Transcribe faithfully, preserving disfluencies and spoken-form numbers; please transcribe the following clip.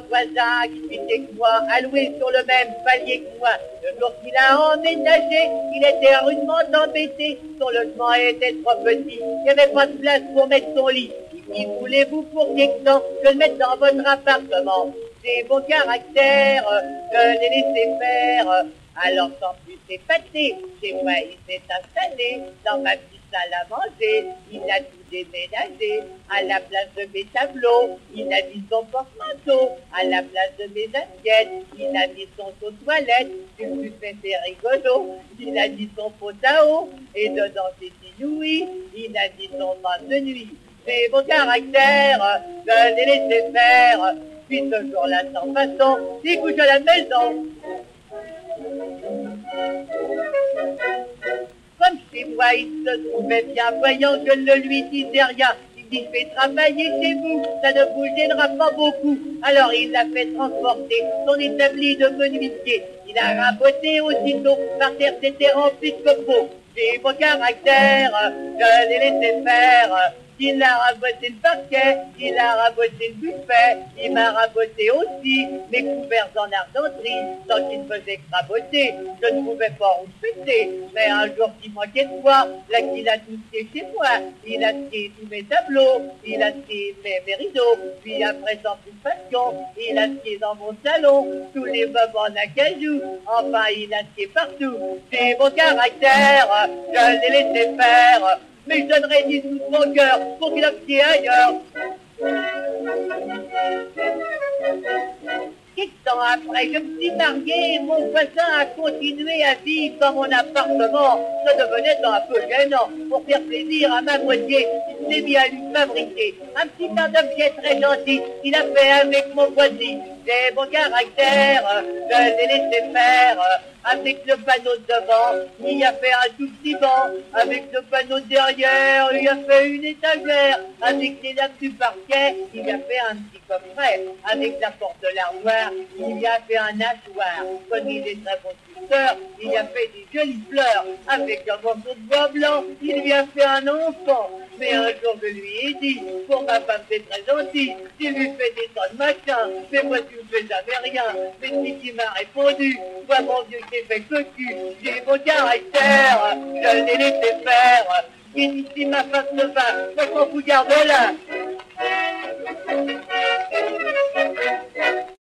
voisin qui était que moi, alloué sur le même palier que moi. Le jour qu'il a emménagé, il était rudement embêté. Son logement était trop petit, il n'y avait pas de place pour mettre son lit. Qui voulez-vous pour quelque temps que le mette dans votre appartement? C'est mon caractère, je l'ai laissé faire. Alors sans plus s'épater, chez moi il s'est installé dans ma petite salle à manger. Il a tout déménagé à la place de mes tableaux. Il a mis son porte-manteau à la place de mes assiettes. Il a mis son seau de toilette, du plus fait c'est rigolo. Il a mis son pot à eau et dedans c'est inouï. Il a mis son bain de nuit. C'est mon caractère, je l'ai laissé faire. Puis ce jour-là, sans façon, il couche à la maison. Comme chez moi, il se trouvait bien, voyant que je ne lui disais rien. Il dit, je vais travailler chez vous, ça ne vous gênera pas beaucoup. Alors il l'a fait transporter son établi de menuisier. Il a raboté aussitôt, par terre c'était rempli de copeaux. J'ai mon caractère, je l'ai laissé faire. Il a raboté le parquet, il a raboté le buffet, il m'a raboté aussi mes couverts en argenterie, sans qu'il me faisait craboter. Je ne pouvais pas rouspéter, mais un jour qu'il manquait de quoi, là qu'il a tout scié chez moi. Il a scié tous mes tableaux, il a scié mes, mes rideaux, puis après sans plus passion, il a scié dans mon salon, tous les meubles en acajou, enfin il a scié partout. C'est mon caractère, je l'ai laissé faire. Mais je donnerais dix sous de mon cœur pour qu'il a pied ailleurs. Quelques temps après, je me suis marié et mon voisin a continué à vivre dans mon appartement. Ça devenait un peu gênant. Pour faire plaisir à ma moitié, il s'est mis à lui fabriquer un petit tas d'objets très gentils qu'il a fait avec mon voisin. C'est mon caractère, je l'ai laissé faire. Avec le panneau de devant, il a fait un tout petit banc. Avec le panneau de derrière, il a fait une étagère. Avec les lames du parquet, il a fait un petit coffret. Avec la porte de l'armoire, il a fait un hachoir. Comme il est très bon sculpteur, il a fait des jolies fleurs. Avec un morceau de bois blanc, il lui a fait un enfant. Mais un jour je lui ai dit, pour ma femme c'est très gentil, tu lui fais des tas de machins, mais moi tu me fais jamais rien. Mais si tu m'as répondu, moi mon Dieu j'ai fait que tu, j'ai mon caractère, je l'ai laissé faire. Et si ma femme se va, moi je m'en fous, garde là.